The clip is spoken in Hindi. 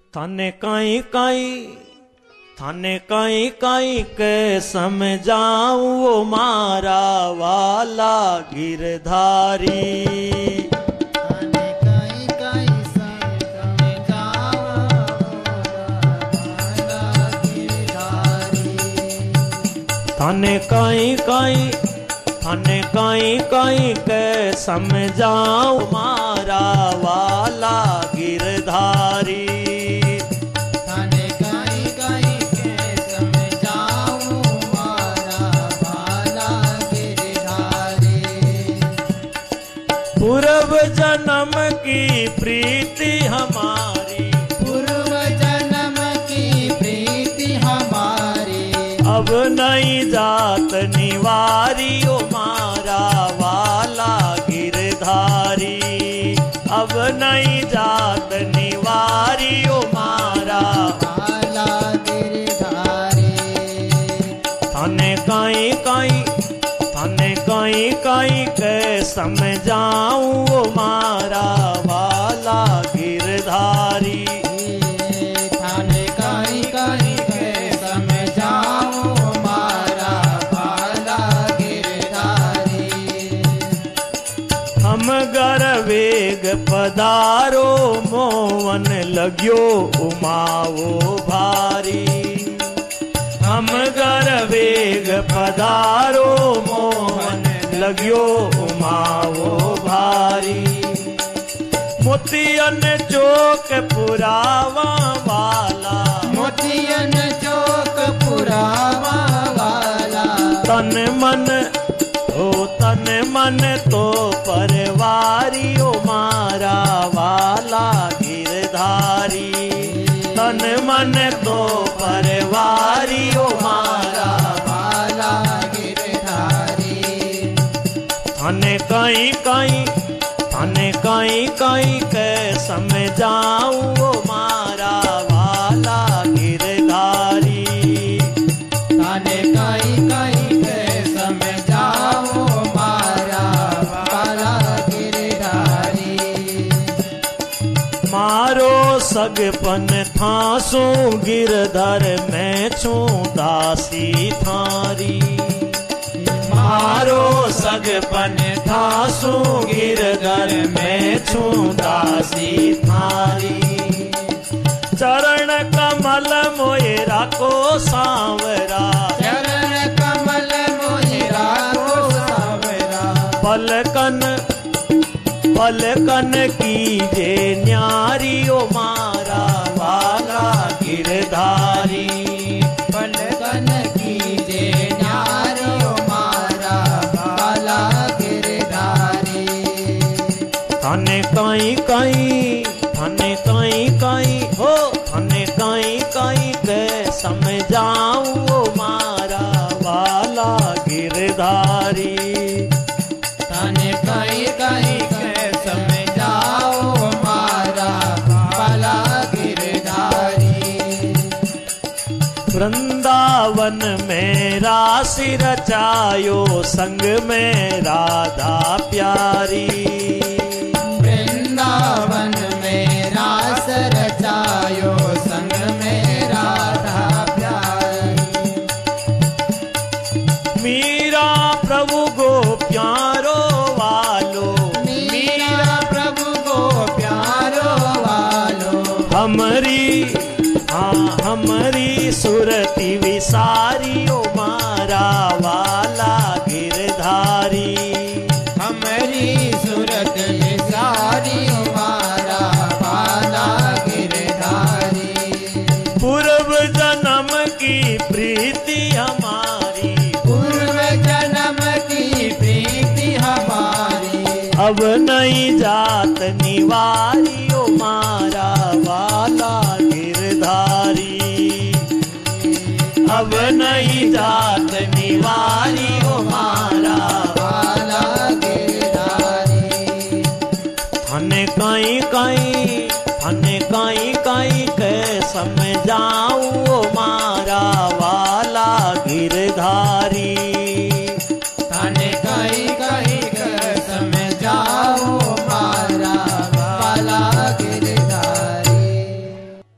थाने काई के समझाऊं वो मारा वाला गिरधारी। थाने काई समझाऊं वाला गिरधारी। थाने काई के समझाऊं मारा वाला गिरधारी। पूर्व जन्म की प्रीति हमारी, पूर्व जन्म की प्रीति हमारी। अब नहीं जात निवारी ओ मारा वाला गिरधारी। अब नहीं जात निवारी ओ मारा वाला गिरधारी। थाने काई के समझाऊं वो मारा वाला गिरधारी। थाने काई के समझाऊं मारा वाला गिरधारी। हम गर वेग पधारो मोवन लग्यो उमावो भारी। हम गर वेग पधारो मोहन लग्यो उमावो भारी। मोतियन चौक पुरावा वाला, मोतियन चौक पुरावा वाला। तन मन तो परवारी ओ मारा वाला गिरधारी। तन मन तो परवारी ओ मारा वाला गिरधारी। थाने काई के समझाऊं वो मारा वाला गिरधारी। थाने काई के समझाऊं मारा वाला गिरधारी। मारो सगपन थासू गिरधर मैं छूं दासी थारी। मारो सगपन थासू गिरधर मैं छूं दासी थारी। चरण कमल मोए राखो सांवरा, चरण कमल मोहे राखो सांवरा। पलकन कीजे न्यारी ओ मारा वाला गिरधारी। पलकन कीजे न्यारी ओ मारा वाला गिरधारी। थाने काई के समझाऊं वो मारा वाला गिरधारी। थाने काई के समझाऊं मारा वाला गिरधारी। वृंदावन में राशि रचायो संग में राधा प्यारी। वृंदावन में रास रचायो संग में राधा प्यारी। मीरा प्रभु गो प्यारो वालो, मीरा प्रभु को प्यारो वालो। हमरी सुरति विसारी ओ मारा वाला गिरधारी। हमारी सूरत विसारी मारा वाला गिरधारी। पूर्व जन्म की प्रीति हमारी, पूर्व जन्म की प्रीति हमारी। अब नहीं जात निवारी ओ मारा वाला गिरधारी। अब नहीं जात निवारी ओ मारा वाला गिरधारी। थाने काई के समझाऊं ओ